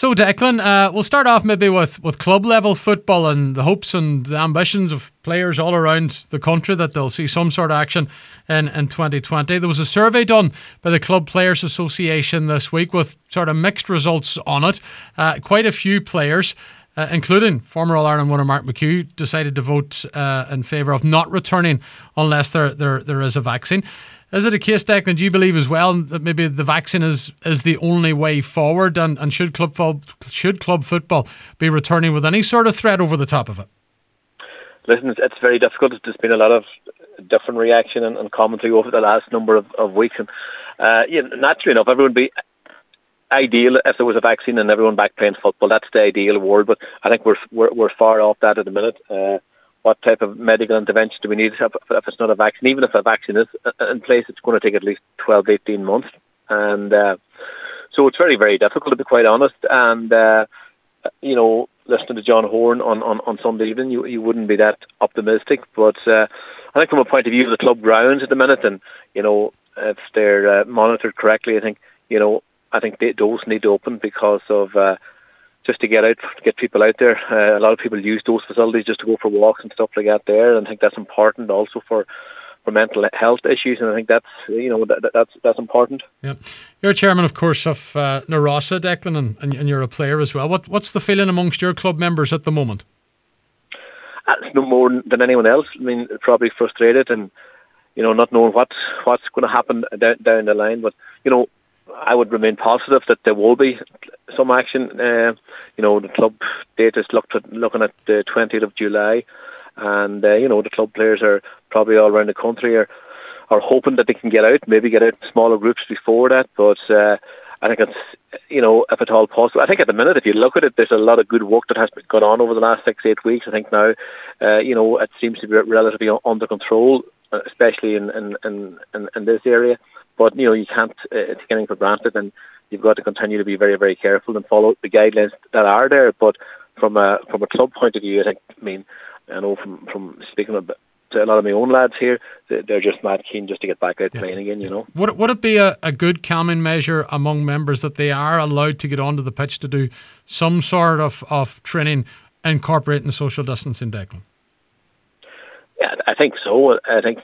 So Declan, we'll start off maybe with club level football and the hopes and the ambitions of players all around the country that they'll see some sort of action in 2020. There was a survey done by the Club Players Association this week with sort of mixed results on it. Quite a few players, including former All-Ireland winner Mark McHugh, decided to vote in favour of not returning unless there is a vaccine. Is it a case, Declan, do you believe as well that maybe the vaccine is the only way forward, and should club football be returning with any sort of threat over the top of it? Listen, it's very difficult. There's been a lot of different reaction and commentary over the last number of weeks. And naturally enough, everyone would be ideal if there was a vaccine and everyone back playing football. That's the ideal world, but I think we're far off that at the minute. What type of medical intervention do we need if it's not a vaccine? Even if a vaccine is in place, it's going to take at least 12, 18 months. And so it's very, very difficult, to be quite honest. And, listening to John Horn on Sunday evening, you wouldn't be that optimistic. But I think from a point of view of the club grounds at the minute, and, if they're monitored correctly, I think those need to open because of... just to get people out there. A lot of people use those facilities just to go for walks and stuff like that there, and I think that's important also for mental health issues, and I think that's important. Yeah, you're chairman, of course, of Narosa, Declan, and you're a player as well. What's the feeling amongst your club members at the moment? It's no more than anyone else. I mean, probably frustrated and not knowing what's going to happen down the line, but I would remain positive that there will be some action. The club date is looking at the 20th of July, and the club players are probably all around the country are hoping that they can get out in smaller groups before that. But I think it's if at all possible. I think at the minute, if you look at it, there's a lot of good work that has gone on over the last 6-8 weeks. I think now, it seems to be relatively under control, especially in this area. But you can't take anything for granted, and you've got to continue to be very, very careful and follow the guidelines that are there. But from a club point of view, I know from speaking to a lot of my own lads here, they're just mad keen just to get back out playing again. Would it be a good calming measure among members that they are allowed to get onto the pitch to do some sort of training incorporating social distancing, Declan? Yeah, I think so. I think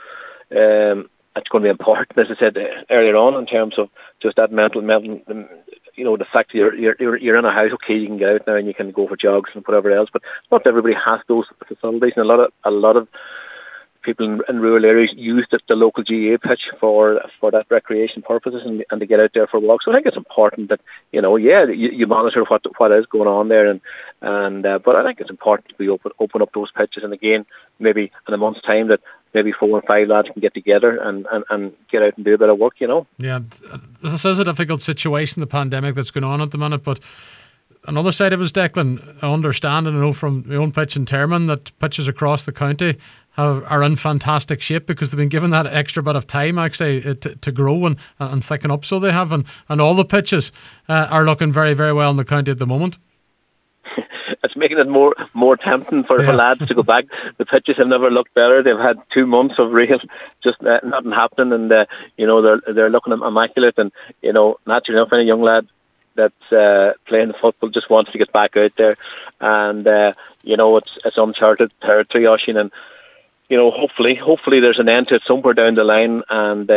it's going to be important, as I said earlier on, in terms of just that mental, the fact that you're in a house. Okay, you can get out now and you can go for jogs and whatever else, but not everybody has those facilities, and a lot of people in rural areas use the local GAA pitch for that recreation purposes and to get out there for walks. So I think it's important that you monitor what is going on there, but I think it's important to be open up those pitches, and again maybe in a month's time that maybe 4 or 5 lads can get together and get out and do a bit of work. Yeah, this is a difficult situation, the pandemic that's going on at the minute, but another side of it is, Declan, I understand and I know from my own pitch in Termon that pitches across the county are in fantastic shape because they've been given that extra bit of time actually to grow and thicken up, so they have, and all the pitches are looking very, very well in the county at the moment. It's making it more tempting for lads to go back. The pitches have never looked better. They've had 2 months of real just nothing happening, and they're looking immaculate. And naturally enough, any young lad that's playing football just wants to get back out there, and it's uncharted territory, Oisín, and hopefully there's an end to it somewhere down the line, and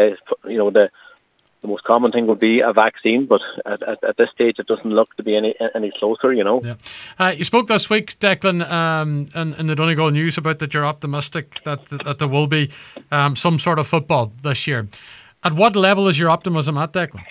the most common thing would be a vaccine, but at this stage it doesn't look to be any closer, Yeah. You spoke this week, Declan, in the Donegal News about that you're optimistic that there will be some sort of football this year. At what level is your optimism at, Declan?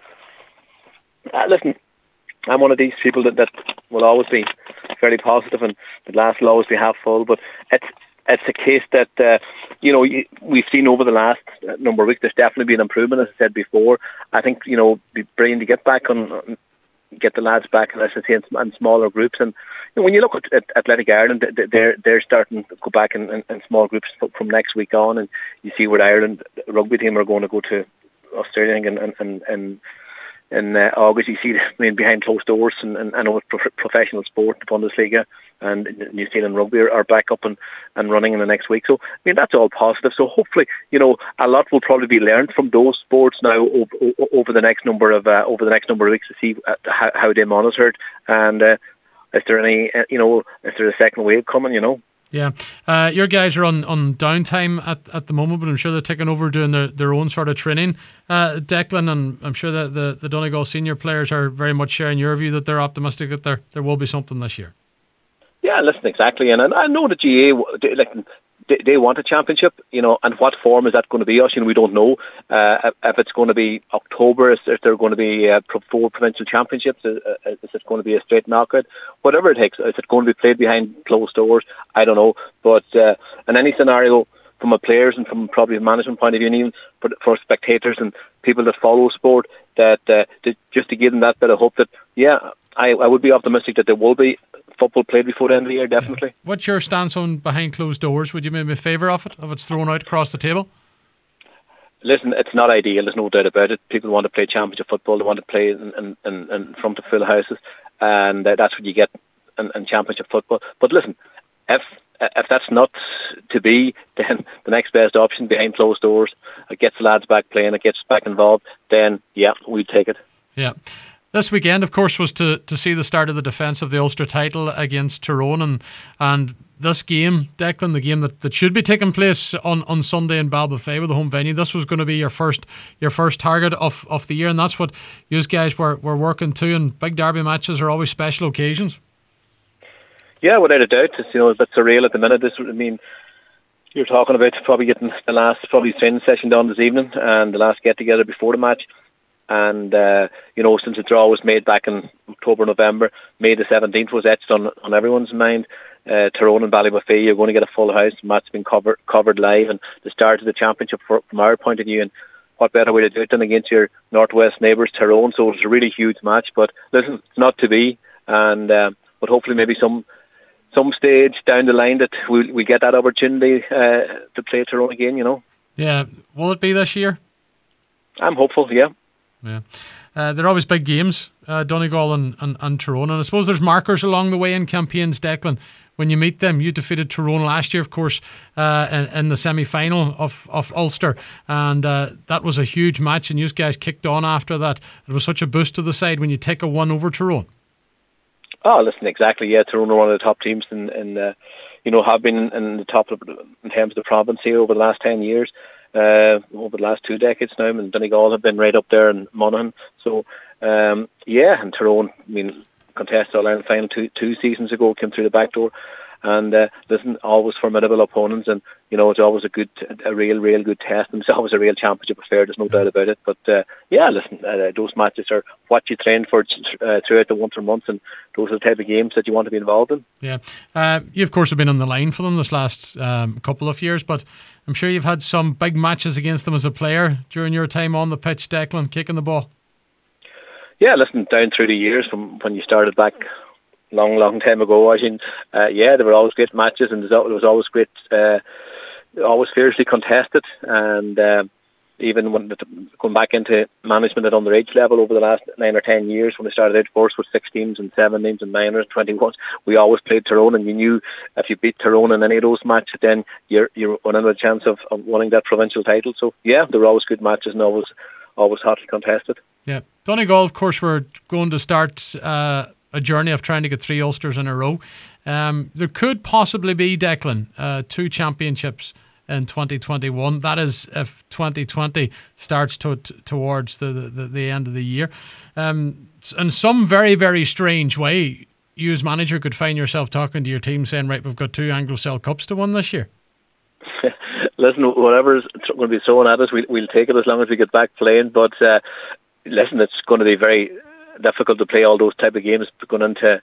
Listen, I'm one of these people that will always be fairly positive, and the glass will always be half full, but it's a case that we've seen over the last number of weeks. There's definitely been improvement, as I said before. I think it'd be brilliant to get the lads back, as I say, in smaller groups. And when you look at Athletic Ireland, they're starting to go back in small groups from next week on, and you see where the Ireland rugby team are going to go to Australia and August. You see, behind closed doors, and I know it's professional sport, the Bundesliga and New Zealand Rugby are back up and running in the next week. So that's all positive. So hopefully, a lot will probably be learned from those sports now over the next number of weeks to see how they're monitored, and is there any is there a second wave coming? Yeah, your guys are on downtime at the moment, but I'm sure they're taking over doing their own sort of training, Declan, and I'm sure that the Donegal senior players are very much sharing your view that they're optimistic that there will be something this year. Yeah, listen, exactly, and I know the GA they want a championship, and what form is that going to be? We don't know if it's going to be October, if they're going to be 4 provincial championships, is it going to be a straight knockout? Whatever it takes, is it going to be played behind closed doors? I don't know, but in any scenario, from a players and from probably a management point of view, and even for spectators and people that follow sport, that just to give them that bit of hope that, I would be optimistic that there will be football played before the end of the year, definitely. Yeah. What's your stance on behind closed doors? Would you maybe favour of it, if it's thrown out across the table? Listen, it's not ideal, there's no doubt about it. People want to play championship football, they want to play in front of full houses, and that's what you get in championship football. But listen, if that's not to be, then the next best option behind closed doors, it gets the lads back playing, it gets back involved, then we'd take it. Yeah. This weekend, of course, was to see the start of the defence of the Ulster title against Tyrone, and this game, Declan, the game that should be taking place on Sunday in Ballybofey with the home venue, this was going to be your first target of the year, and that's what you guys were working to. And big derby matches are always special occasions. Yeah, without a doubt, it's a bit surreal at the minute. You're talking about probably getting the last training session done this evening and the last get together before the match. And, since the draw was made back in October, November, May the 17th was etched on everyone's mind. Tyrone and Ballybofey, you're going to get a full house. The match has been covered live, and the start of the championship from our point of view. And what better way to do it than against your northwest neighbours, Tyrone? So it's a really huge match. But listen, it's not to be. And but hopefully maybe some stage down the line that we get that opportunity to play Tyrone again, Yeah. Will it be this year? I'm hopeful, yeah. Yeah, they're always big games, Donegal and Tyrone, and I suppose there's markers along the way in campaigns, Declan. When you meet them, you defeated Tyrone last year, of course, in the semi-final of Ulster, and that was a huge match, and you guys kicked on after that. It was such a boost to the side when you take a 1 over Tyrone. Oh, listen, exactly. Yeah, Tyrone are one of the top teams, and have been in the top in terms of the province here over the last 10 years. Over the last 2 decades now, and Donegal have been right up there in Monaghan. So, and Tyrone, contested All-Ireland final two seasons ago, came through the back door. And listen, always formidable opponents, and it's always a real good test, and it's always a real championship affair. There's no doubt about it. But listen, those matches are what you train for throughout the winter months, and those are the type of games that you want to be involved in. Yeah, you of course have been on the line for them this last couple of years, but I'm sure you've had some big matches against them as a player during your time on the pitch, Declan, kicking the ball. Yeah, listen, down through the years from when you started back. Long time ago, I think. There were always great matches, and it was always great, always fiercely contested. And even when going back into management at underage level over the last 9 or 10 years, when I started out first with 6 teams and 7 teams and minors, 21s, we always played Tyrone, and you knew if you beat Tyrone in any of those matches, then you're running a chance of winning that provincial title. So there were always good matches and always hotly contested. Yeah, Donegal, of course, we're going to start a journey of trying to get 3 Ulsters in a row. There could possibly be, Declan, 2 championships in 2021. That is if 2020 starts towards the end of the year. In some very, very strange way, you as manager could find yourself talking to your team saying, right, we've got 2 Anglo-Cell Cups to win this year. Listen, whatever's going to be thrown at us, we'll take it as long as we get back playing. But listen, it's going to be very difficult to play all those type of games going into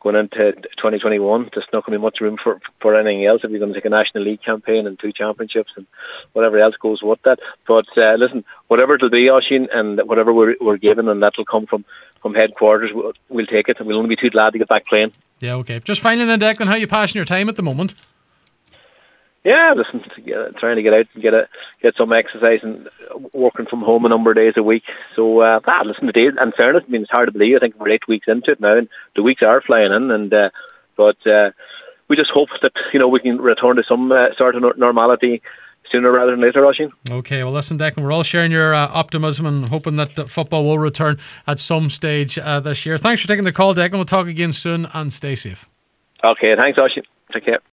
2021. There's not going to be much room for anything else if you're going to take a National League campaign and 2 championships and whatever else goes with that. But listen, whatever it'll be, Oisín, and whatever we're given, and that'll come from headquarters, we'll take it, and we'll only be too glad to get back playing. Yeah, okay. Just finally then, Declan, how are you passing your time at the moment? Yeah, listen, trying to get out and get some exercise and working from home a number of days a week. So, listen, today, in fairness, I mean, it's hard to believe. I think we're 8 weeks into it now, and the weeks are flying in. And but we just hope that we can return to some sort of normality sooner rather than later, Oisín. Okay, well, listen, Declan, we're all sharing your optimism and hoping that the football will return at some stage this year. Thanks for taking the call, Declan. We'll talk again soon, and stay safe. Okay, thanks, Oisín. Take care.